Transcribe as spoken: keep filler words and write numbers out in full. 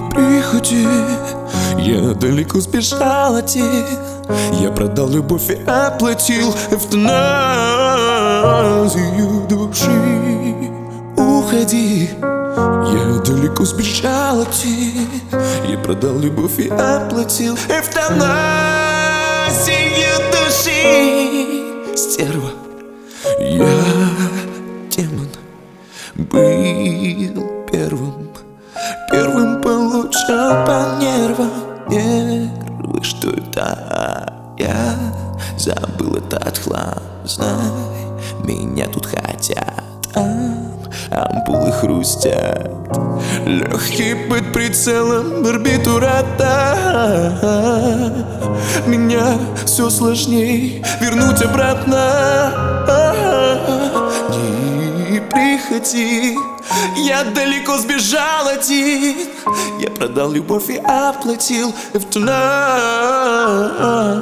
приходи, я далеко сбежал от тебя. Я продал любовь и оплатил эвтаназию души. Уходи, я далеко сбежал от тебя. Я продал любовь и оплатил эвтаназию души. Стерва, я демон, был первым. Первым получал по нервам. Нервы, что это я забыл этот хлам. Знай, меня тут хотят, ампулы хрустят, легкий под прицелом барбитуратор. Меня все сложней вернуть обратно. Не приходи, я далеко сбежал один. Я продал любовь и оплатил эвтаназию